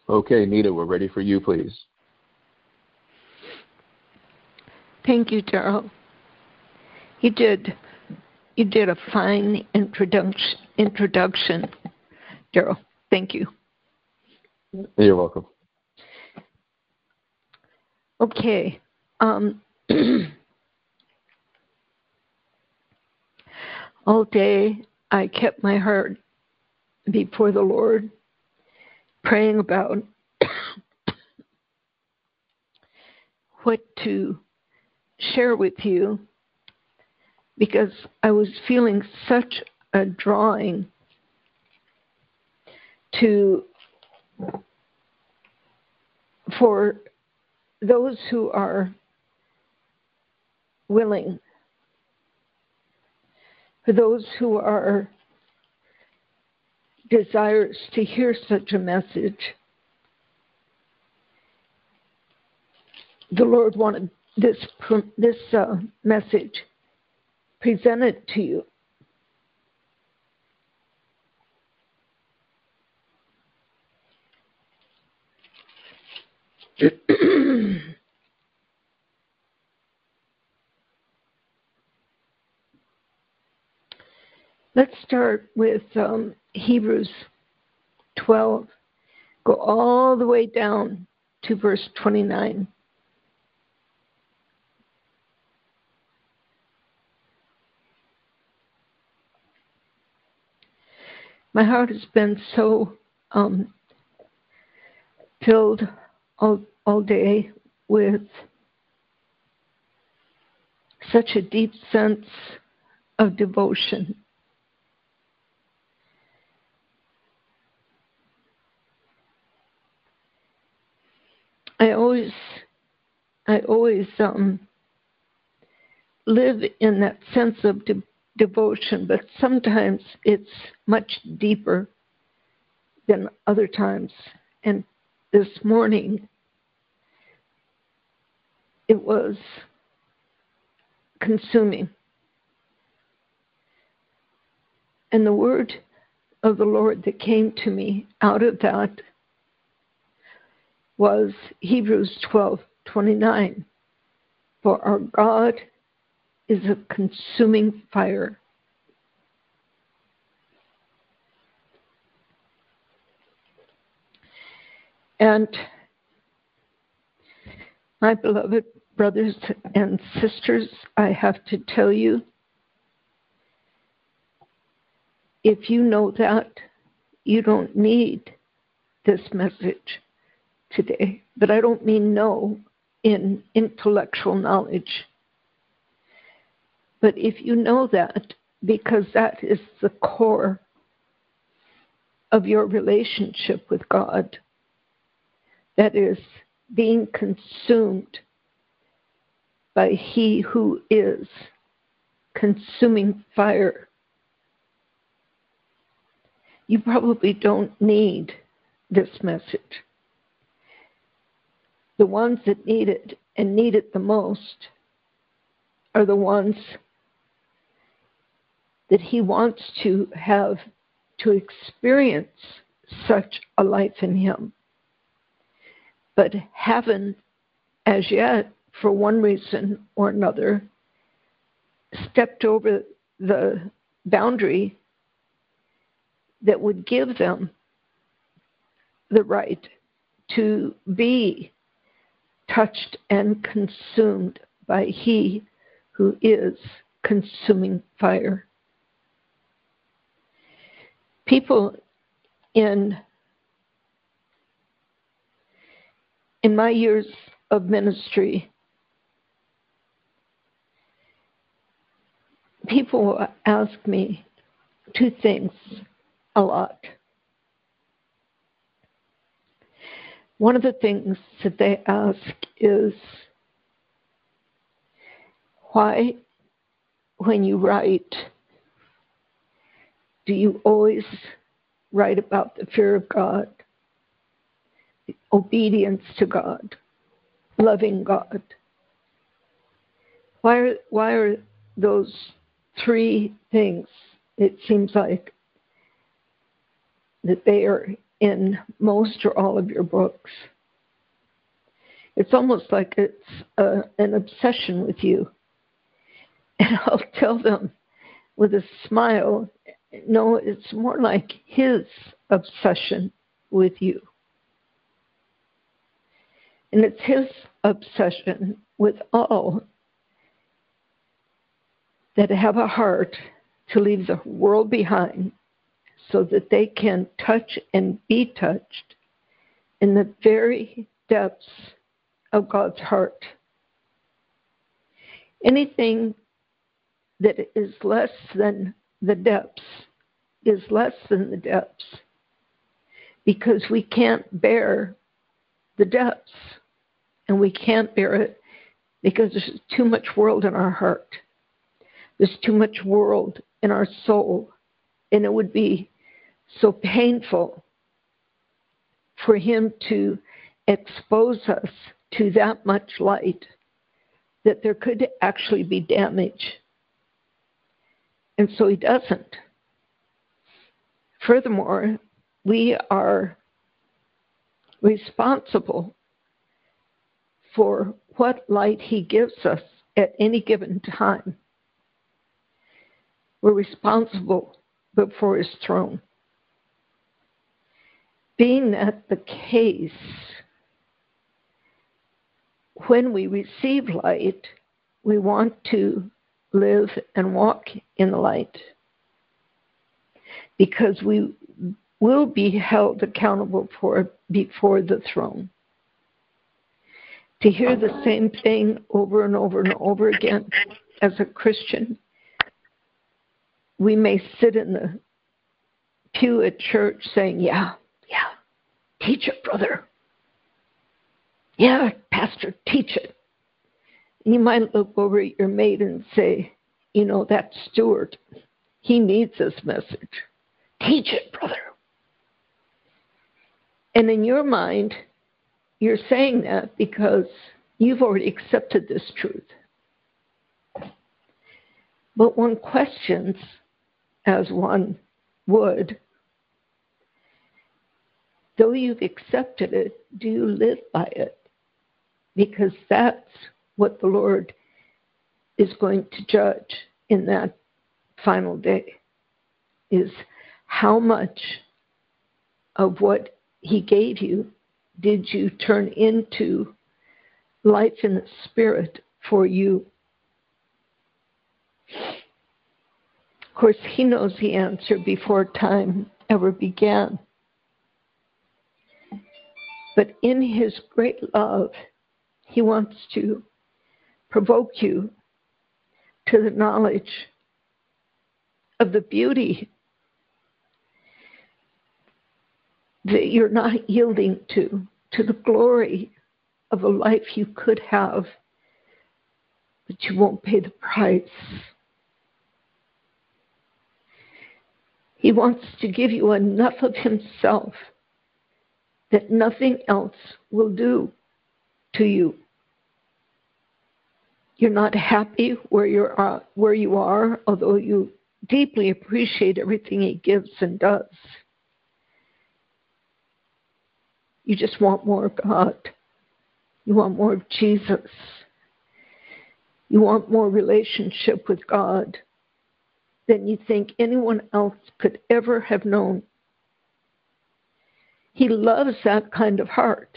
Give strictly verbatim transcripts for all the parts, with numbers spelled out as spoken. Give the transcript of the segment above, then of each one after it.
Okay, Nita, we're ready for you, please. Thank you, Daryl. You did, you did a fine introduction, introduction, Daryl. Thank you. You're welcome. Okay. Um, all day I kept my heart before the Lord, praying about what to share with you, because I was feeling such a drawing to for those who are willing, for those who are desirous to hear such a message. The Lord wanted this this uh, message presented to you. Let's start with um, Hebrews twelve. Go all the way down to verse twenty-nine. My heart has been so um, filled all, all day with such a deep sense of devotion. I always, I always um, live in that sense of de- devotion, but sometimes it's much deeper than other times. And this morning, it was consuming. And the word of the Lord that came to me out of that was Hebrews twelve twenty-nine. For our God is a consuming fire. And my beloved brothers and sisters, I have to tell you, if you know that, you don't need this message today. But I don't mean know in intellectual knowledge. But if you know that, because that is the core of your relationship with God, that is being consumed by He who is consuming fire, you probably don't need this message. The ones that need it and need it the most are the ones that He wants to have to experience such a life in Him, but haven't as yet, for one reason or another, stepped over the boundary that would give them the right to be touched and consumed by He who is consuming fire. People in in my years of ministry, people ask me two things a lot. One of the things that they ask is, why, when you write, do you always write about the fear of God, the obedience to God, loving God? Why are, why are those three things, it seems like, that they are in most or all of your books. It's almost like it's uh, an obsession with you. And I'll tell them with a smile, no, it's more like his obsession with you. And it's his obsession with all that have a heart to leave the world behind so that they can touch and be touched in the very depths of God's heart. Anything that is less than the depths is less than the depths because we can't bear the depths, and we can't bear it because there's too much world in our heart. There's too much world in our soul, and it would be so painful for him to expose us to that much light that there could actually be damage. And so he doesn't. Furthermore, we are responsible for what light he gives us at any given time. We're responsible before his throne. Being that the case, when we receive light, we want to live and walk in the light because we will be held accountable for it before the throne. To hear the same thing over and over and over again as a Christian, we may sit in the pew at church saying, yeah, yeah, teach it, brother. Yeah, pastor, teach it. And you might look over at your mate and say, you know, that Stuart, he needs this message. Teach it, brother. And in your mind, you're saying that because you've already accepted this truth. But one questions, as one would, though you've accepted it, do you live by it? Because that's what the Lord is going to judge in that final day, is how much of what he gave you did you turn into life in the Spirit for you? Of course, he knows the answer before time ever began. But in his great love, he wants to provoke you to the knowledge of the beauty that you're not yielding to, to the glory of a life you could have, but you won't pay the price. He wants to give you enough of himself that nothing else will do to you. You're not happy where you're uh, where you are, although you deeply appreciate everything he gives and does. You just want more of God. You want more of Jesus. You want more relationship with God than you think anyone else could ever have known. He loves that kind of heart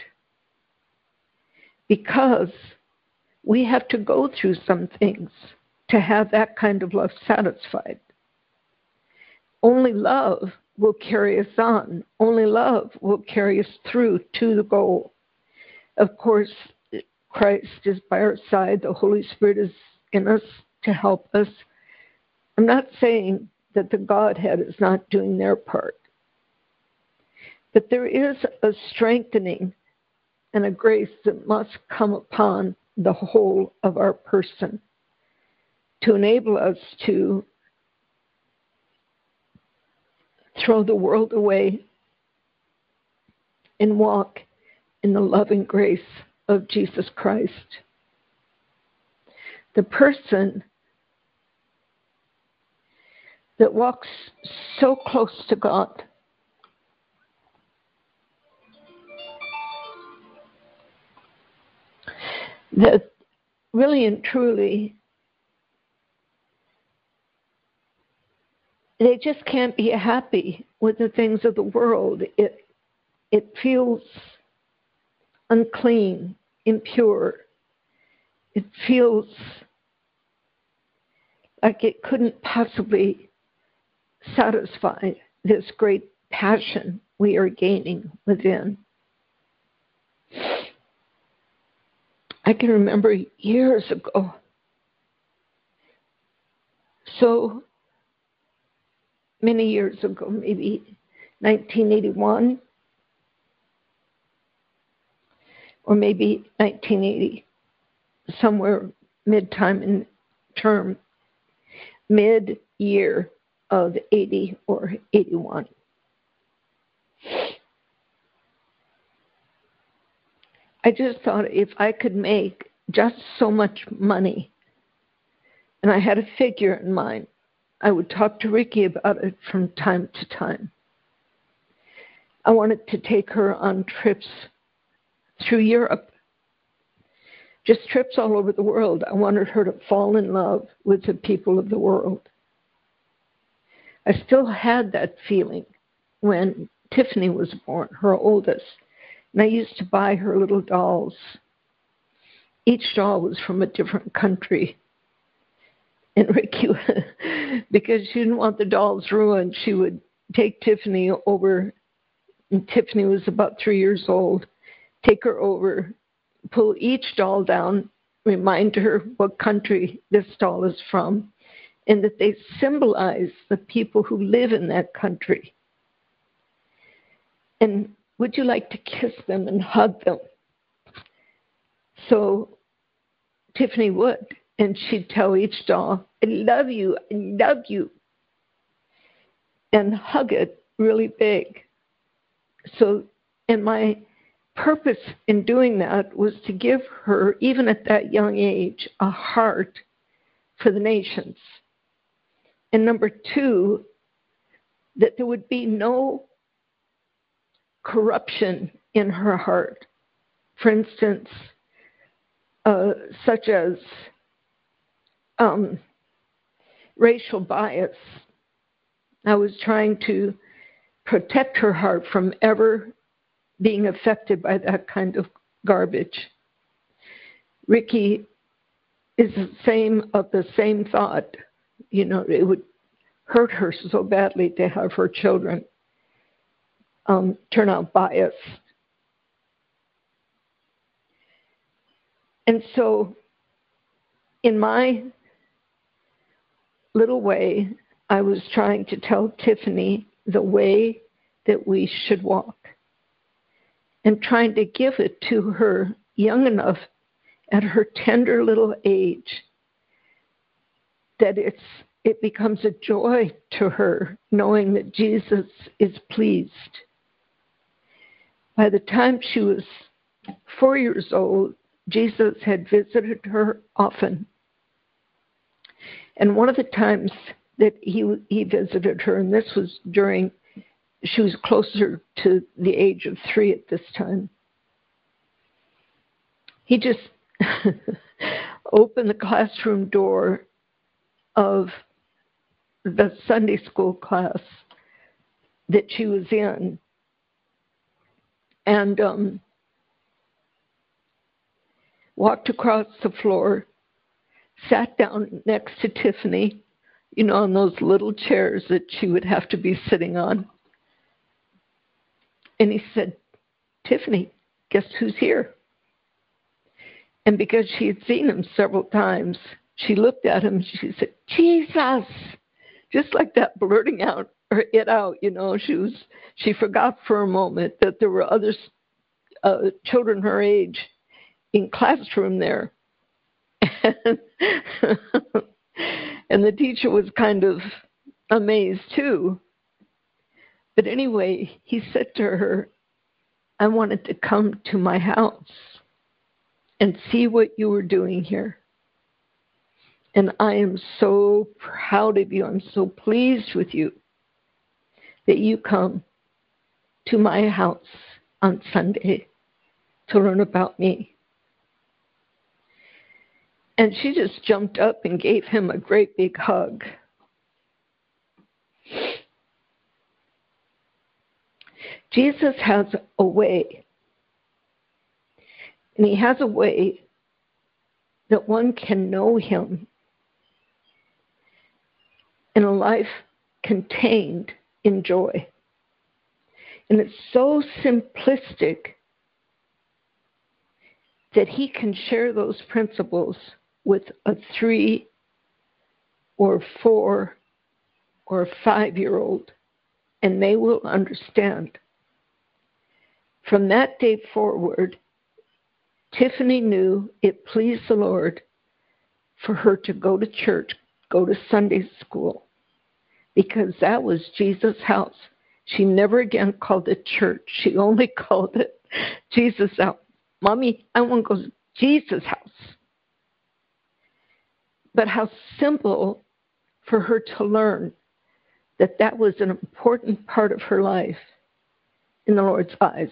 because we have to go through some things to have that kind of love satisfied. Only love will carry us on. Only love will carry us through to the goal. Of course, Christ is by our side. The Holy Spirit is in us to help us. I'm not saying that the Godhead is not doing their part. But there is a strengthening and a grace that must come upon the whole of our person to enable us to throw the world away and walk in the love and grace of Jesus Christ. The person that walks so close to God that really and truly, they just can't be happy with the things of the world. It, it feels unclean, impure. It feels like it couldn't possibly satisfy this great passion we are gaining within. I can remember years ago, so many years ago, maybe nineteen eighty-one or maybe nineteen eighty, somewhere mid-time in term, mid-year of eighty or eighty-one. I just thought if I could make just so much money, and I had a figure in mind, I would talk to Ricky about it from time to time. I wanted to take her on trips through Europe, just trips all over the world. I wanted her to fall in love with the people of the world. I still had that feeling when Tiffany was born, her oldest. And I used to buy her little dolls. Each doll was from a different country. And Ricky, because she didn't want the dolls ruined, she would take Tiffany over, and Tiffany was about three years old, take her over, pull each doll down, remind her what country this doll is from, and that they symbolize the people who live in that country. And would you like to kiss them and hug them? So Tiffany would, and she'd tell each doll, I love you, I love you, and hug it really big. So, and my purpose in doing that was to give her, even at that young age, a heart for the nations. And number two, that there would be no corruption in her heart. For instance, uh, such as um, racial bias. I was trying to protect her heart from ever being affected by that kind of garbage. Ricky is the same of the same thought. You know, it would hurt her so badly to have her children um, turn out biased. And so, in my little way, I was trying to tell Tiffany the way that we should walk, and trying to give it to her young enough at her tender little age that it's it becomes a joy to her knowing that Jesus is pleased. By the time she was four years old, Jesus had visited her often. And one of the times that he he visited her, and this was during, she was closer to the age of three at this time, he just opened the classroom door of the Sunday school class that she was in, and um, walked across the floor, sat down next to Tiffany, you know, on those little chairs that she would have to be sitting on. And he said, Tiffany, guess who's here? And because she had seen him several times, she looked at him and she said, Jesus! Just like that, blurting out or it out, you know, she was, she forgot for a moment that there were other uh, children her age in classroom there. And, and the teacher was kind of amazed too. But anyway, he said to her, I wanted to come to my house and see what you were doing here. And I am so proud of you. I'm so pleased with you that you come to my house on Sunday to learn about me. And she just jumped up and gave him a great big hug. Jesus has a way, and he has a way that one can know him in a life contained in joy. And it's so simplistic that he can share those principles with a three or four or five-year-old, and they will understand. From that day forward, Tiffany knew it pleased the Lord for her to go to church, go to Sunday school, because that was Jesus' house. She never again called it church. She only called it Jesus' house. Mommy, I want to go to Jesus' house. But how simple for her to learn that that was an important part of her life in the Lord's eyes.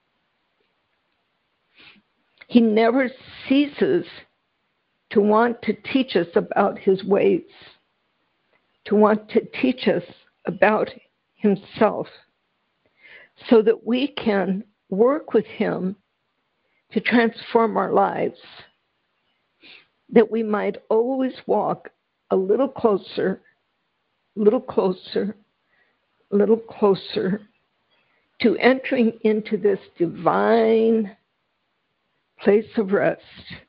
He never ceases to want to teach us about his ways, to want to teach us about himself, so that we can work with him to transform our lives, that we might always walk a little closer, a little closer, a little closer to entering into this divine place of rest.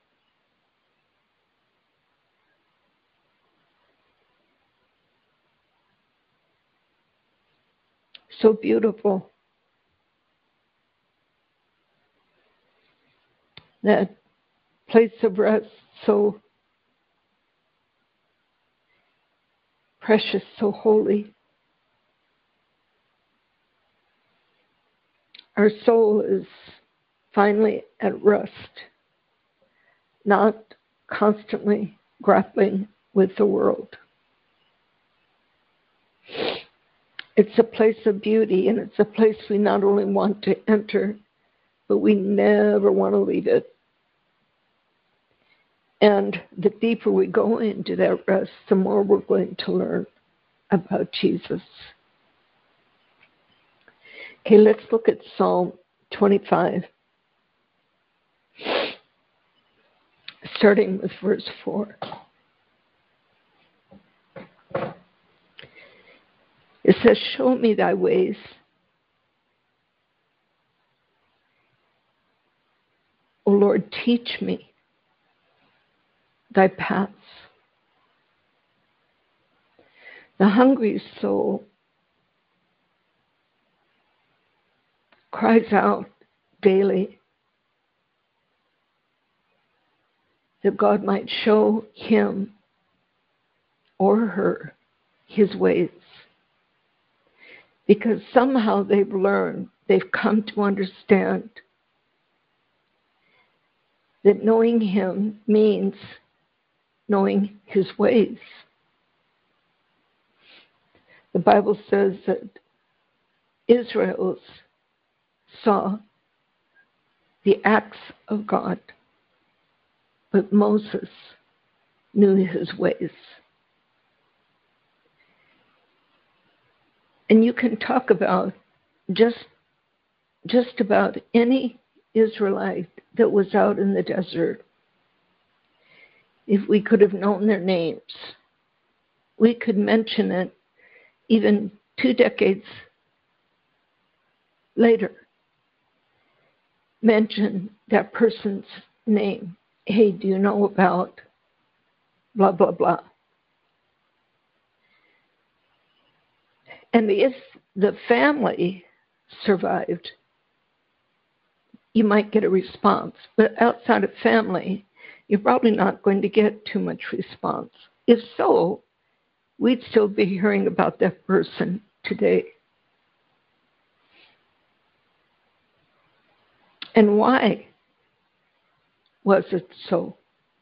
So beautiful. That place of rest, so precious, so holy. Our soul is finally at rest, not constantly grappling with the world. It's a place of beauty, and it's a place we not only want to enter, but we never want to leave it. And the deeper we go into that rest, the more we're going to learn about Jesus. Okay, let's look at Psalm twenty-five, starting with verse four. It says, "Show me thy ways, O Lord, teach me thy paths." The hungry soul cries out daily that God might show him or her his ways. Because somehow they've learned, they've come to understand that knowing him means knowing his ways. The Bible says that Israel saw the acts of God, but Moses knew his ways. And you can talk about just, just about any Israelite that was out in the desert. If we could have known their names, we could mention it even two decades later. Mention that person's name. Hey, do you know about blah, blah, blah? And if the family survived, you might get a response. But outside of family, you're probably not going to get too much response. If so, we'd still be hearing about that person today. And why was it so?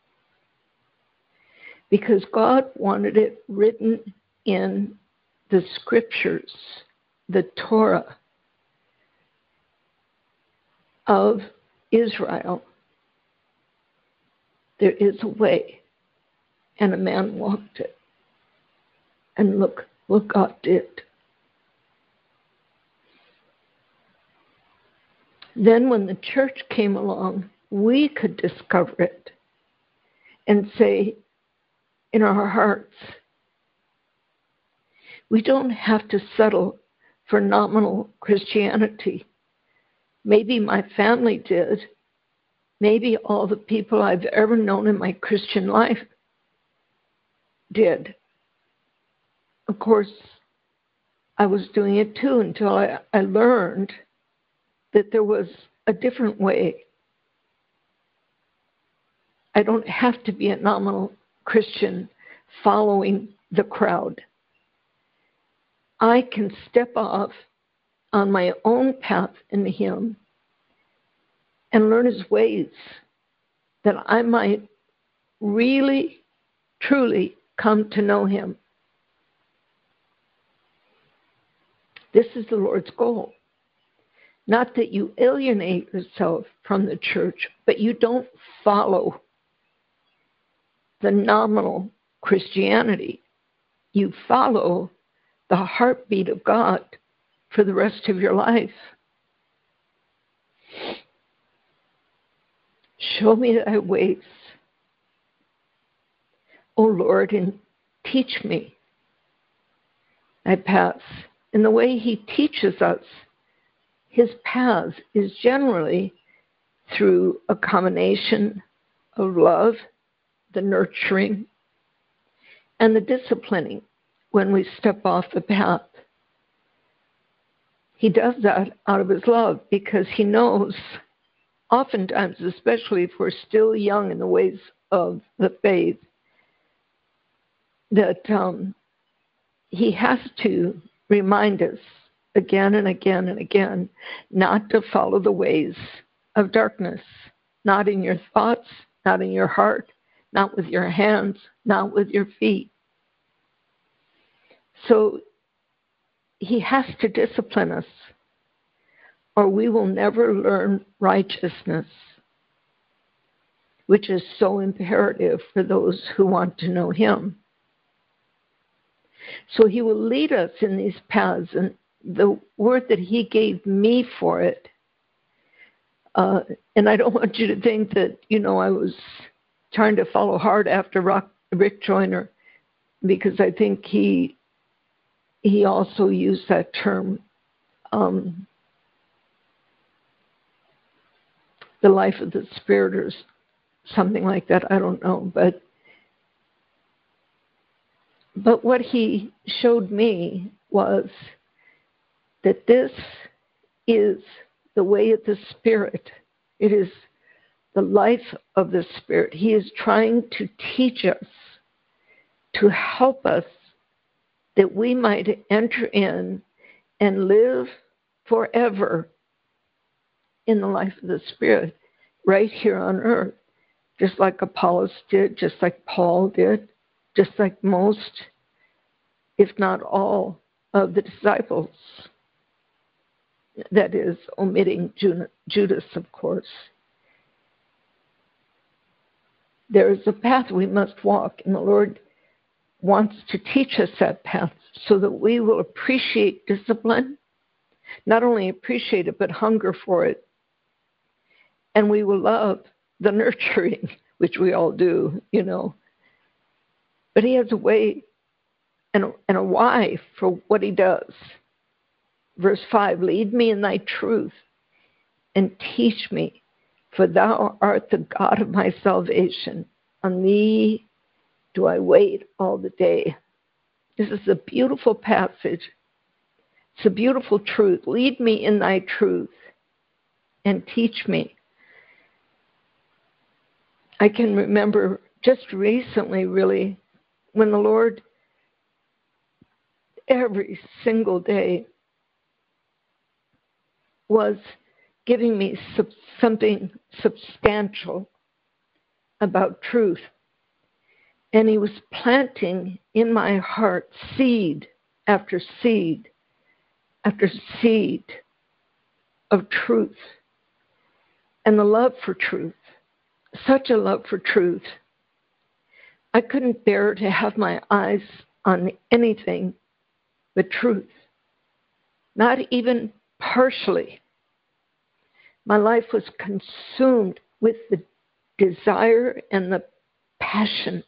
Because God wanted it written in the scriptures, the Torah of Israel. There is a way and a man walked it. And look what God did. Then when the church came along, we could discover it and say in our hearts, we don't have to settle for nominal Christianity. Maybe my family did. Maybe all the people I've ever known in my Christian life did. Of course, I was doing it too until I, I learned that there was a different way. I don't have to be a nominal Christian following the crowd. I can step off on my own path in Him and learn His ways, that I might really, truly come to know Him. This is the Lord's goal. Not that you alienate yourself from the church, but you don't follow the nominal Christianity. You follow the heartbeat of God for the rest of your life. Show me thy ways, O Lord, and teach me thy paths. And the way He teaches us His paths is generally through a combination of love, the nurturing, and the disciplining when we step off the path. He does that out of His love because He knows, oftentimes, especially if we're still young in the ways of the faith, that um, He has to remind us again and again and again not to follow the ways of darkness, not in your thoughts, not in your heart, not with your hands, not with your feet. So He has to discipline us, or we will never learn righteousness, which is so imperative for those who want to know Him. So He will lead us in these paths, and the word that He gave me for it, uh, and I don't want you to think that, you know, I was trying to follow hard after Rock, Rick Joyner, because I think he he also used that term, um, the life of the Spirit, or something like that. I don't know, but but what he showed me was that this is the way of the Spirit. It is the life of the Spirit. He is trying to teach us, to help us, that we might enter in and live forever in the life of the Spirit right here on earth, just like Apollos did, just like Paul did, just like most, if not all, of the disciples. That is, omitting Judas, of course. There is a path we must walk, and the Lord wants to teach us that path so that we will appreciate discipline, not only appreciate it, but hunger for it. And we will love the nurturing, which we all do, you know. But He has a way and a, and a why for what He does. Verse five, lead me in thy truth and teach me, for thou art the God of my salvation. On thee do I wait all the day. This is a beautiful passage. It's a beautiful truth. Lead me in thy truth and teach me. I can remember just recently, really, when the Lord, every single day, was giving me sub- something substantial about truth. And He was planting in my heart seed after seed after seed of truth, and the love for truth, such a love for truth, I couldn't bear to have my eyes on anything but truth, not even partially. My life was consumed with the desire and the passion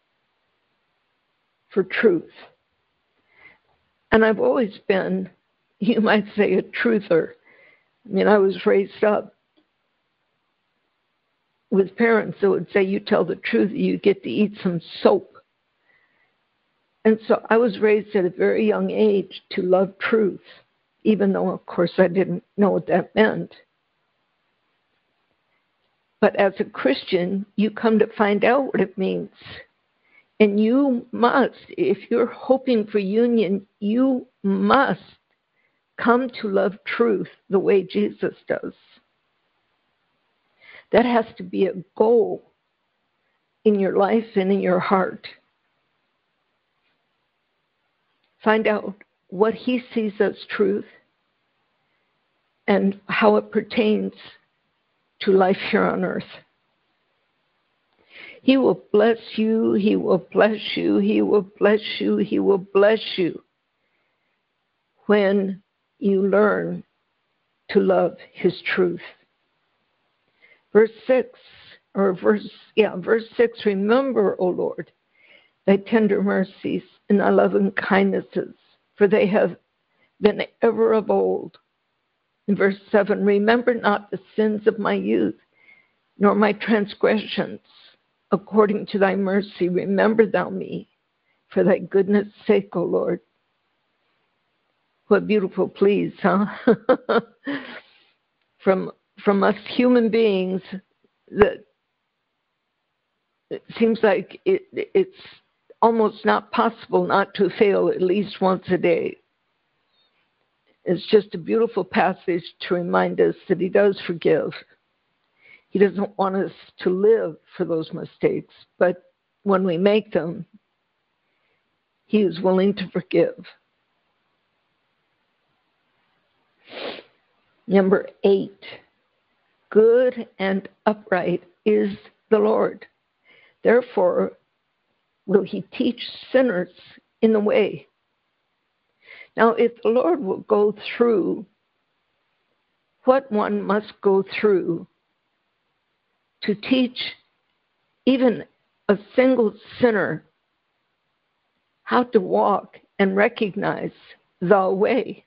for truth. And I've always been, you might say, a truther. I mean, I was raised up with parents that would say, you tell the truth, you get to eat some soap. And so I was raised at a very young age to love truth, even though, of course, I didn't know what that meant. But as a Christian, you come to find out what it means. And you must, if you're hoping for union, you must come to love truth the way Jesus does. That has to be a goal in your life and in your heart. Find out what he sees as truth and how it pertains to life here on earth. He will bless you, he will bless you, he will bless you, he will bless you when you learn to love his truth. Verse six, or verse, yeah, verse six, remember, O Lord, thy tender mercies and thy loving kindnesses, for they have been ever of old. In verse seven, remember not the sins of my youth, nor my transgressions. According to thy mercy, remember thou me, for thy goodness' sake, O Lord. What beautiful pleas, huh? from from us human beings, that it seems like it, it's almost not possible not to fail at least once a day. It's just a beautiful passage to remind us that he does forgive. He doesn't want us to live for those mistakes, but when we make them, he is willing to forgive. Number eight, good and upright is the Lord. Therefore, will he teach sinners in the way. Now, if the Lord will go through what one must go through to teach even a single sinner how to walk and recognize the way,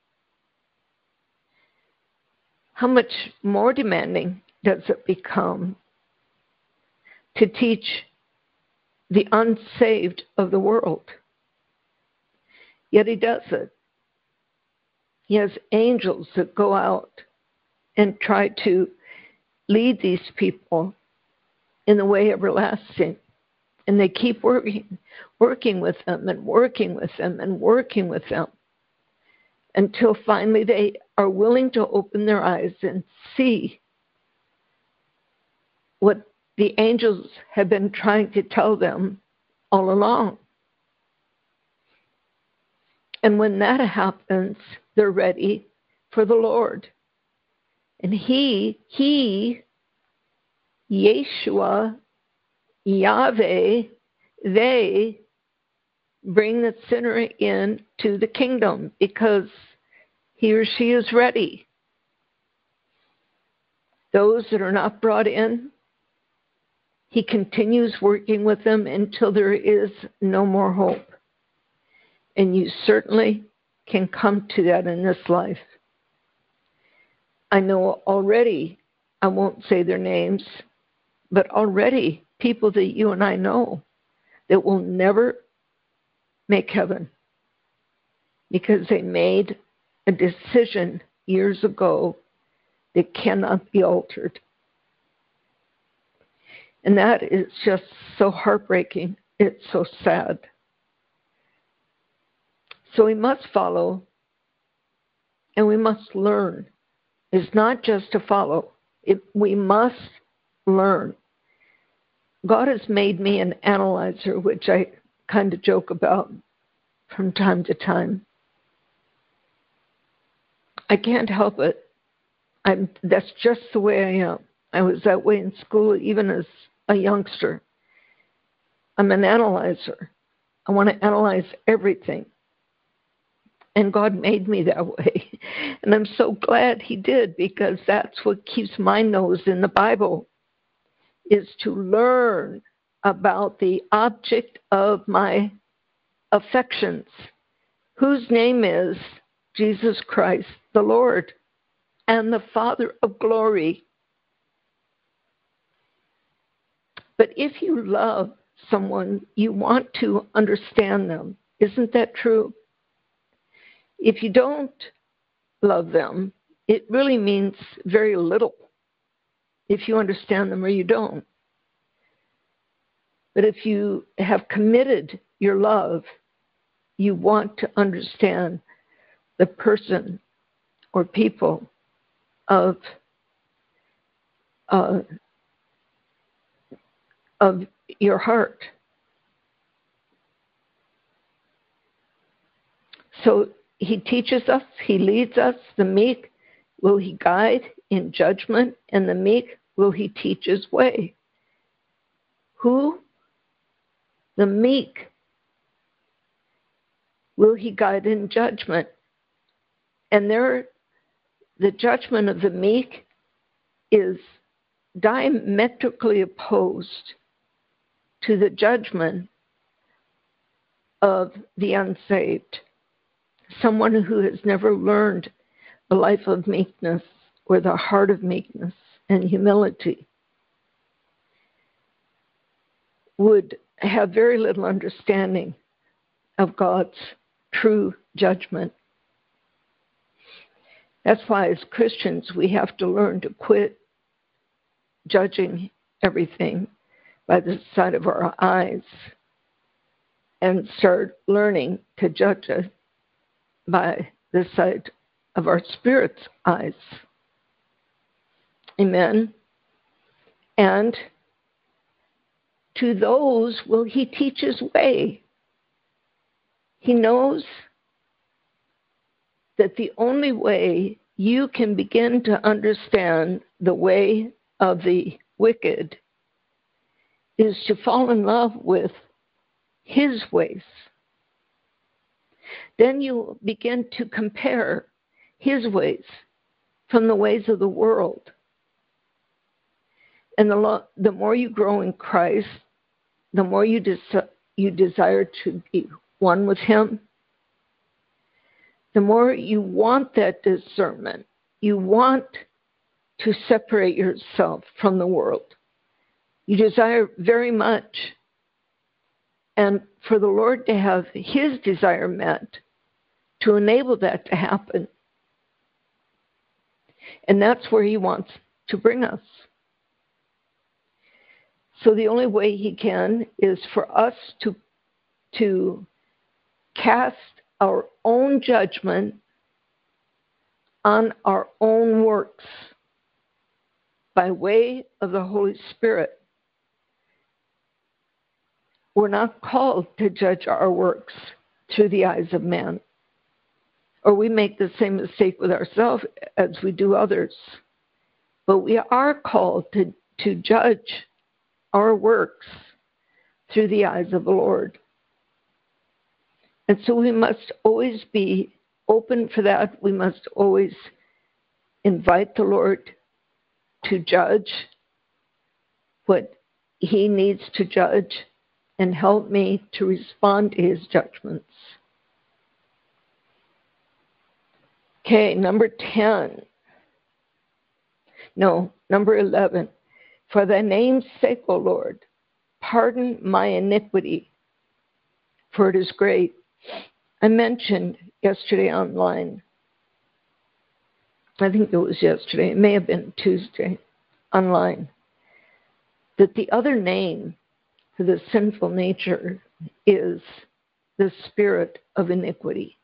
how much more demanding does it become to teach the unsaved of the world? Yet he does it. He has angels that go out and try to lead these people in the way everlasting. And they keep working, working with them and working with them and working with them until finally they are willing to open their eyes and see what the angels have been trying to tell them all along. And when that happens, they're ready for the Lord. And he, he, Yeshua, Yahweh, they bring the sinner in to the kingdom because he or she is ready. Those that are not brought in, he continues working with them until there is no more hope. And you certainly can come to that in this life. I know already, I won't say their names, but already people that you and I know that will never make heaven because they made a decision years ago that cannot be altered. And that is just so heartbreaking. It's so sad. So we must follow and we must learn. It's not just to follow. It, we must learn. God has made me an analyzer, which I kind of joke about from time to time. I can't help it. I'm, that's just the way I am. I was that way in school, even as a youngster. I'm an analyzer. I want to analyze everything. And God made me that way. And I'm so glad he did, because that's what keeps my nose in the Bible, is to learn about the object of my affections, whose name is Jesus Christ, the Lord, and the Father of glory. But if you love someone, you want to understand them. Isn't that true? If you don't love them, it really means very little if you understand them or you don't. But if you have committed your love, you want to understand the person or people of uh, of your heart. So he teaches us, he leads us. The meek will he guide in judgment, and the meek will he teach his way. Who? The meek will he guide in judgment. And there, the judgment of the meek is diametrically opposed to the judgment of the unsaved. Someone who has never learned a life of meekness or the heart of meekness and humility would have very little understanding of God's true judgment. That's why as Christians we have to learn to quit judging everything by the sight of our eyes and start learning to judge it by the sight of our spirit's eyes. Amen. And to those will he teach his way. He knows that the only way you can begin to understand the way of the wicked is to fall in love with his ways. Then you begin to compare his ways from the ways of the world. And the, lo- the more you grow in Christ, the more you, des- you desire to be one with him, the more you want that discernment. You want to separate yourself from the world. You desire very much, and for the Lord to have his desire met, to enable that to happen. And that's where he wants to bring us. So the only way he can is for us to, to cast our own judgment on our own works by way of the Holy Spirit. We're not called to judge our works through the eyes of man, or we make the same mistake with ourselves as we do others. But we are called to, to judge our works through the eyes of the Lord. And so we must always be open for that. We must always invite the Lord to judge what he needs to judge and help me to respond to his judgments. Okay, number ten. No, number eleven. For thy name's sake, O Lord, pardon my iniquity, for it is great. I mentioned yesterday online, I think it was yesterday, it may have been Tuesday, online, that the other name for the sinful nature is the spirit of iniquity.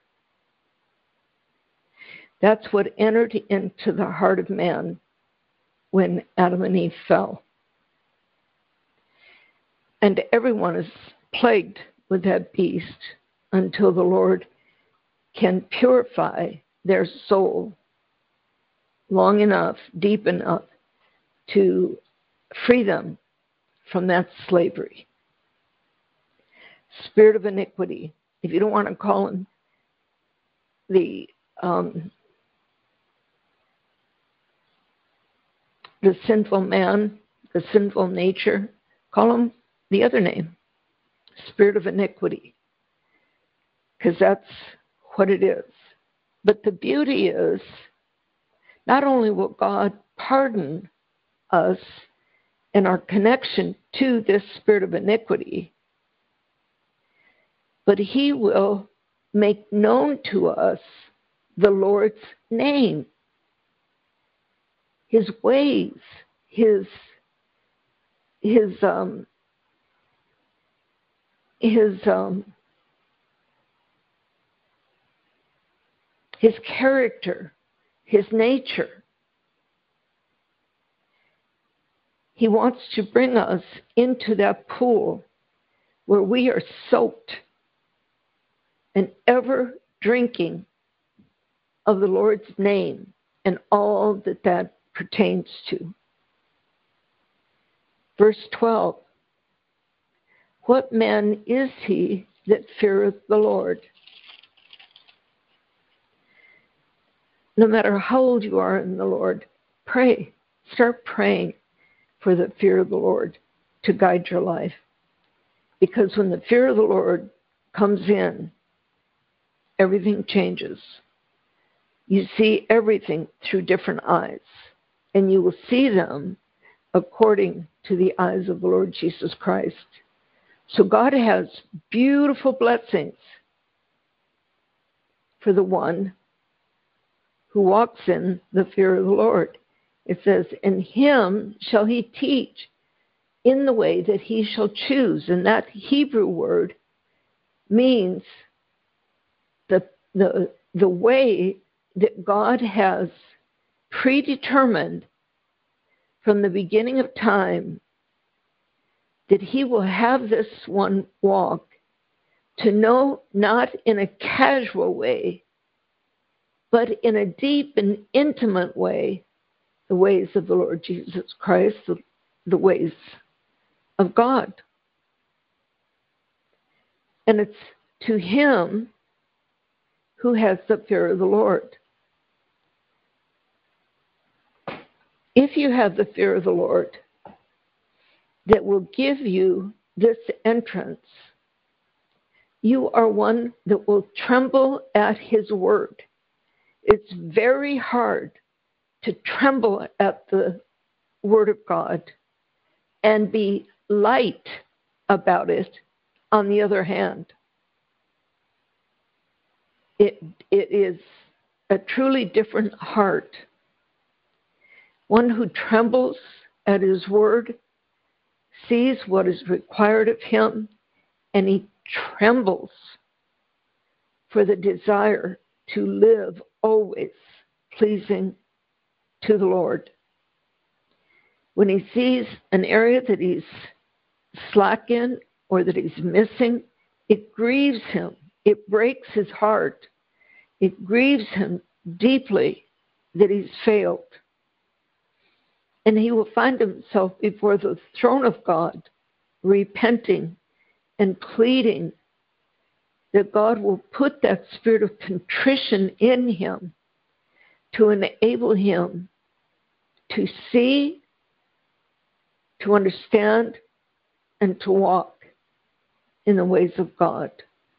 That's what entered into the heart of man when Adam and Eve fell. And everyone is plagued with that beast until the Lord can purify their soul long enough, deep enough, to free them from that slavery. spirit of iniquity. If you don't want to call him the um, the sinful man, the sinful nature, call him the other name, spirit of iniquity, because that's what it is. But the beauty is, not only will God pardon us in our connection to this spirit of iniquity, but he will make known to us the Lord's name, his ways, his his um his um his character, his nature. He wants to bring us into that pool where we are soaked and ever drinking of the Lord's name and all that that pertains to. Verse twelve, what man is he that feareth the Lord? No matter how old you are in the Lord, pray. Start praying for the fear of the Lord to guide your life. Because when the fear of the Lord comes in, everything changes. You see everything through different eyes, and you will see them according to the eyes of the Lord Jesus Christ. So God has beautiful blessings for the one who walks in the fear of the Lord. It says, and him shall he teach in the way that he shall choose. And that Hebrew word means the, the, the way that God has predetermined from the beginning of time that he will have this one walk to know, not in a casual way, but in a deep and intimate way, the ways of the Lord Jesus Christ, the, the ways of God. And it's to him who has the fear of the Lord. If you have the fear of the Lord that will give you this entrance, you are one that will tremble at his word. It's very hard to tremble at the word of God and be light about it on the other hand. It, it is a truly different heart. One who trembles at his word, sees what is required of him, and he trembles for the desire to live always pleasing to the Lord. When he sees an area that he's slack in or that he's missing, it grieves him. It breaks his heart. It grieves him deeply that he's failed. And he will find himself before the throne of God, repenting and pleading that God will put that spirit of contrition in him to enable him to see, to understand, and to walk in the ways of God,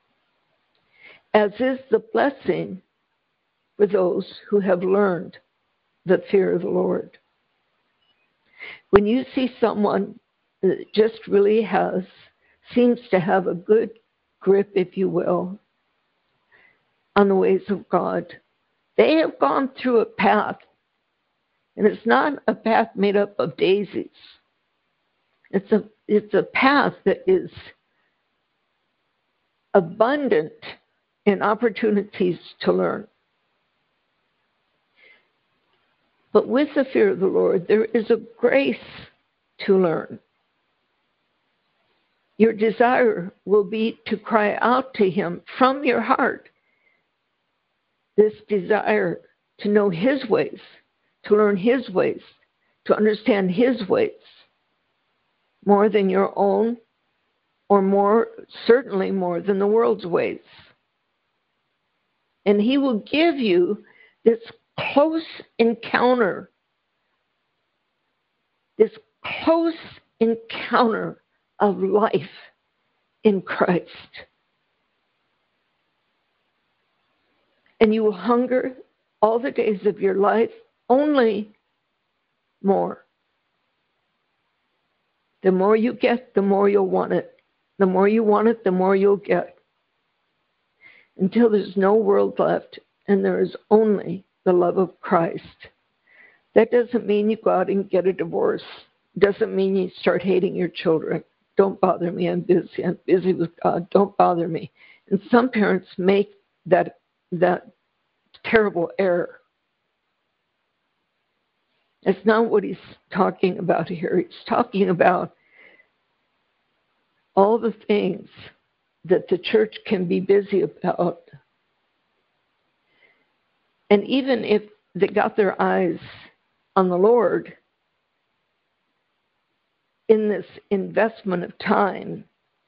as is the blessing for those who have learned the fear of the Lord. When you see someone that just really has, seems to have a good grip, if you will, on the ways of God, they have gone through a path, and it's not a path made up of daisies. It's a, it's a path that is abundant in opportunities to learn. But with the fear of the Lord, there is a grace to learn. Your desire will be to cry out to him from your heart. This desire to know his ways, to learn his ways, to understand his ways, more than your own or more, certainly more than the world's ways. And he will give you this close encounter, this close encounter of life in Christ. And you will hunger all the days of your life only more. The more you get, the more you'll want it. The more you want it, the more you'll get. Until there's no world left and there is only the love of Christ. That doesn't mean you go out and get a divorce. Doesn't mean you start hating your children. Don't bother me, I'm busy. I'm busy with God. Don't bother me. And some parents make that that terrible error. That's not what he's talking about here. He's talking about all the things that the church can be busy about. And even if they got their eyes on the Lord in this investment of time,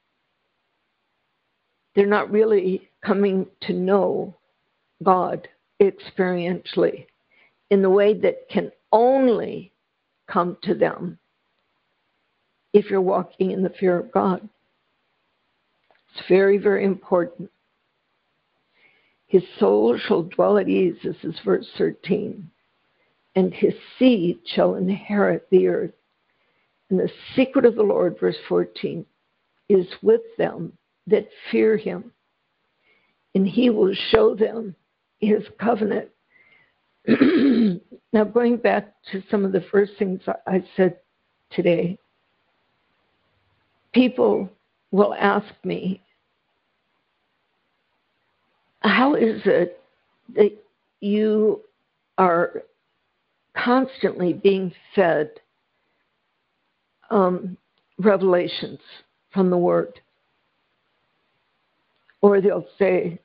they're not really coming to know God experientially in the way that can only come to them if you're walking in the fear of God. It's very, very important. His soul shall dwell at ease, this is verse thirteen, and his seed shall inherit the earth. And the secret of the Lord, verse fourteen, is with them that fear him, and he will show them his covenant. Now, going back to some of the first things I said today, people will ask me, how is it that you are constantly being fed um, revelations from the Word? Or they'll say,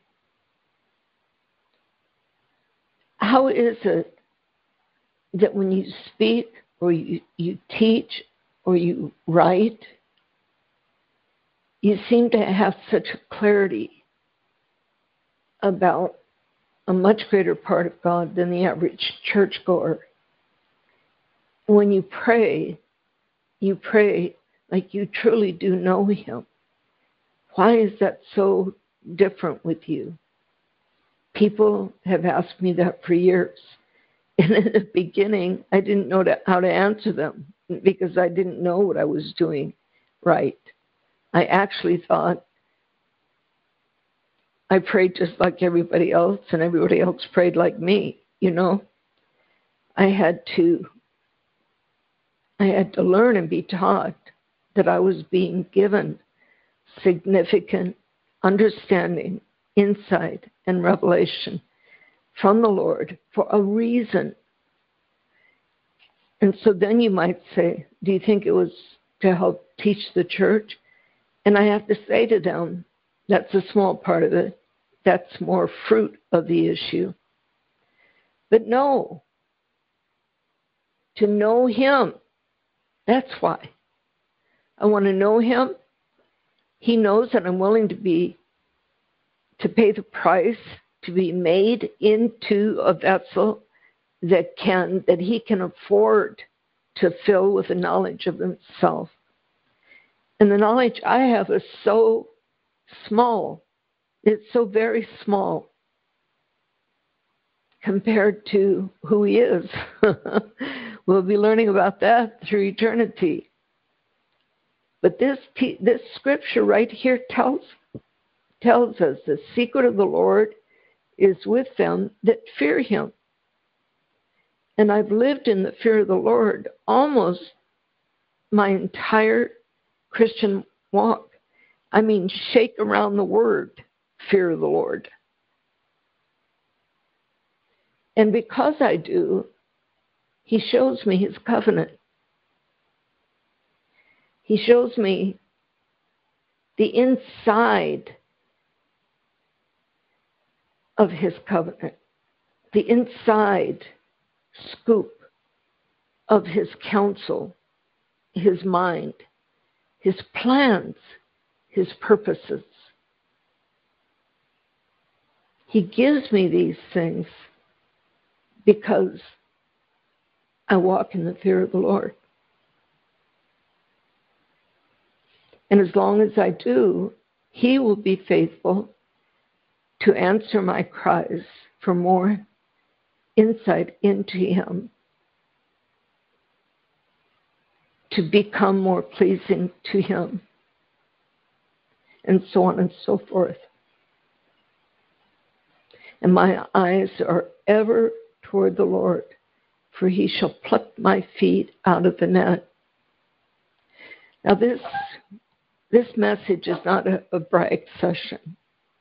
how is it that when you speak or you, you teach or you write, you seem to have such clarity about a much greater part of God than the average churchgoer? When you pray, you pray like you truly do know him. Why is that so different with you? People have asked me that for years. And in the beginning, I didn't know to, how to answer them because I didn't know what I was doing right. I actually thought I prayed just like everybody else, and everybody else prayed like me, you know. I had to, I had to learn and be taught that I was being given significant understanding, insight, and revelation from the Lord for a reason. And so then you might say, do you think it was to help teach the church? And I have to say to them, that's a small part of it. That's more fruit of the issue. But no, to know him, that's why. I want to know him. He knows that I'm willing to be, to pay the price, to be made into a vessel that can, that he can afford to fill with the knowledge of himself. And the knowledge I have is so small. It's so very small compared to who he is. We'll be learning about that through eternity. But this this scripture right here tells tells us the secret of the Lord is with them that fear him. And I've lived in the fear of the Lord almost my entire Christian walk. I mean, shake around the word, fear of the Lord. And because I do, he shows me his covenant. He shows me the inside of his covenant, the inside scoop of his counsel, his mind, his plans, his purposes. He gives me these things because I walk in the fear of the Lord. And as long as I do, he will be faithful to answer my cries for more insight into him, to become more pleasing to him, and so on and so forth. And my eyes are ever toward the Lord, for he shall pluck my feet out of the net. Now this, this message is not a, a brag session,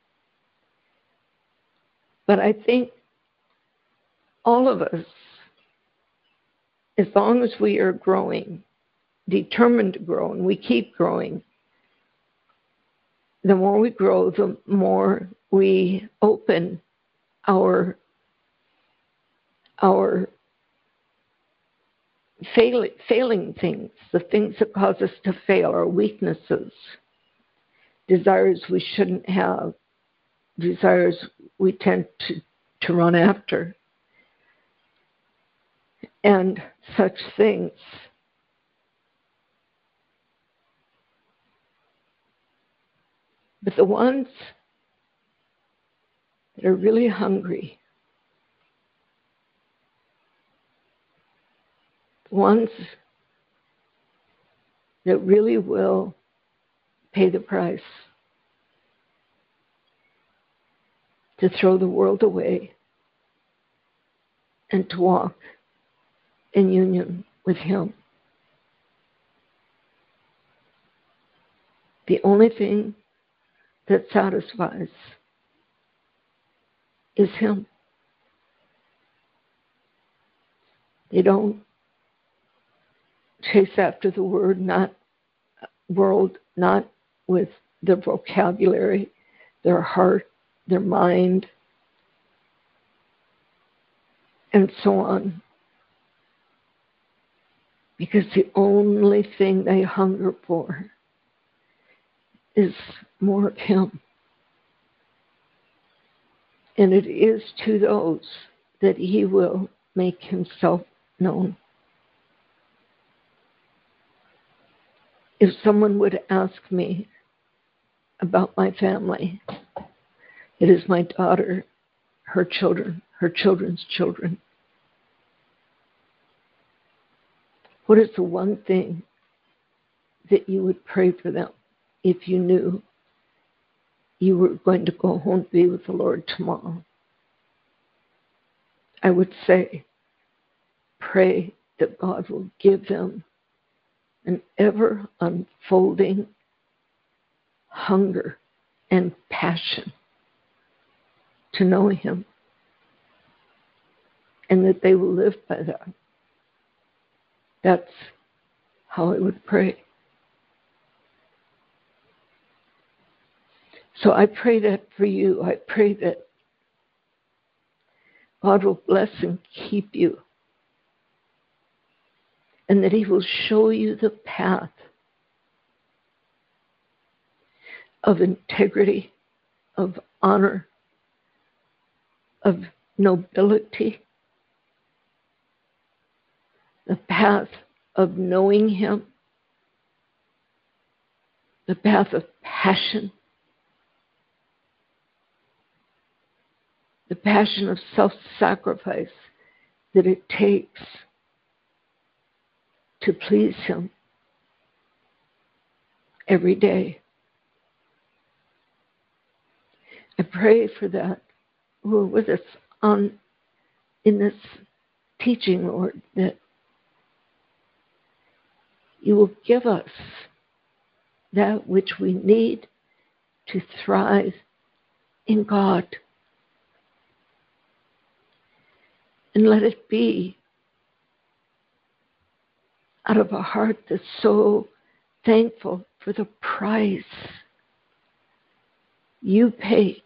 but I think all of us, as long as we are growing, determined to grow, and we keep growing, the more we grow, the more we open our our fail, failing things, the things that cause us to fail, our weaknesses, desires we shouldn't have, desires we tend to, to run after, and such things. But the ones that are really hungry, the ones that really will pay the price to throw the world away and to walk in union with him. The only thing that satisfies is him. They don't chase after the word, not world, not with their vocabulary, their heart, their mind, and so on. Because the only thing they hunger for is more of him. And it is to those that he will make himself known. If someone would ask me about my family, it is my daughter, her children, her children's children. What is the one thing that you would pray for them if you knew you were going to go home to be with the Lord tomorrow? I would say, pray that God will give them an ever unfolding hunger and passion to know him, and that they will live by that. That's how I would pray. So I pray that for you. I pray that God will bless and keep you, and that he will show you the path of integrity, of honor, of nobility, the path of knowing him, the path of passion, the passion of self-sacrifice that it takes to please him every day. I pray for that who are with us on in this teaching, Lord, that you will give us that which we need to thrive in God. And let it be out of a heart that's so thankful for the price you paid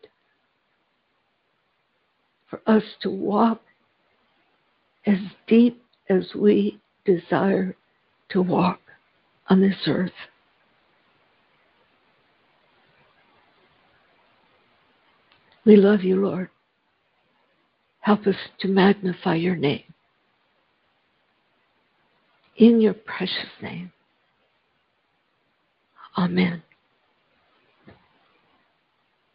for us to walk as deep as we desire to walk on this earth. We love you, Lord. Help us to magnify your name. In your precious name. Amen.